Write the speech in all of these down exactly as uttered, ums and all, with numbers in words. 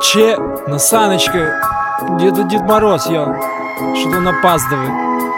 Че? На саночках. Где-то Дед Мороз, ё. Что-то он опаздывает.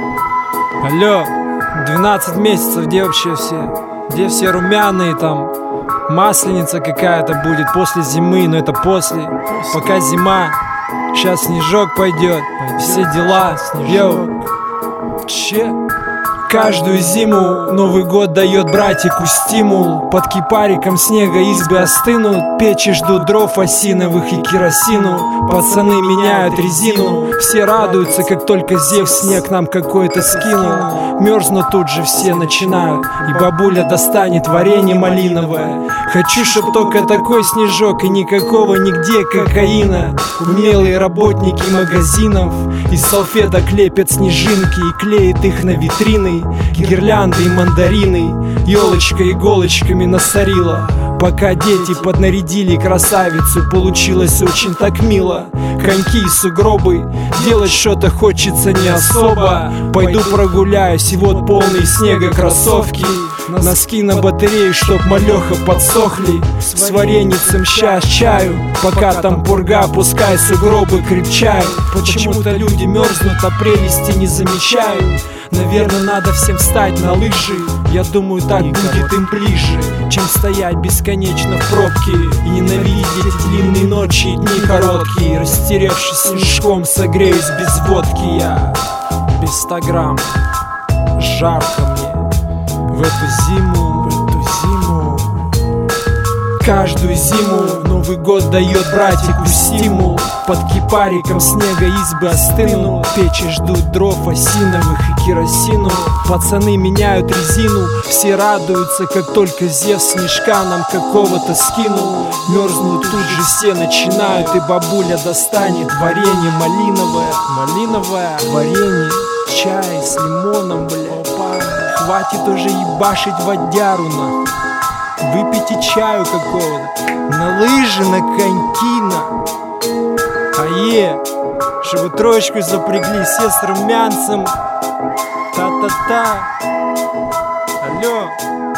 Алло, двенадцать месяцев, где вообще все? Где все румяные там? Масленица какая-то будет после зимы, но это после. Пока зима, сейчас снежок пойдет. Все дела, йоу. Че? Каждую зиму Новый год дает братику стимул. Под кипариком снега избы остынут, печи ждут дров осиновых и керосину. Пацаны меняют резину, все радуются, как только Зевс снег нам какой-то скинул. Мерзнут тут же все начинают, и бабуля достанет варенье малиновое. Хочу, чтоб только такой снежок и никакого нигде кокаина. Умелые работники магазинов из салфеток лепят снежинки и клеят их на витрины. Гирлянды и мандарины елочка иголочками насорила. Пока дети поднарядили красавицу, получилось очень так мило. Коньки и сугробы, делать что-то хочется не особо. Пойду прогуляюсь, и вот полные снега кроссовки. Носки на батарею, чтоб малеха подсохли. С вареницем щас чаю, пока там пурга, пускай сугробы крепчают. Почему-то люди мерзнут, а прелести не замечают. Наверное, надо всем встать на лыжи. Я думаю, так будет им ближе, чем стоять бесконечно в пробке и ненавидеть эти длинные ночи и дни короткие. Растеревшись снежком, согреюсь без водки я. Без ста грамм, жарко мне в эту зиму, в эту зиму. Каждую зиму Новый год дает братику стимул. Под кипариком снега избы остынут, печи ждут дров осиновых и керосину. Пацаны меняют резину, все радуются, как только Зевс снежка нам какого-то скинул. Мерзнут тут же все начинают, и бабуля достанет варенье малиновое. Малиновое варенье, чай с лимоном, бля. Хватит уже ебашить водяру, нахуй. Выпейте чаю какого-то, на лыжи, на коньки, на. Ае, чтобы троечку запрягли, все с румянцем. Та-та-та. Алло.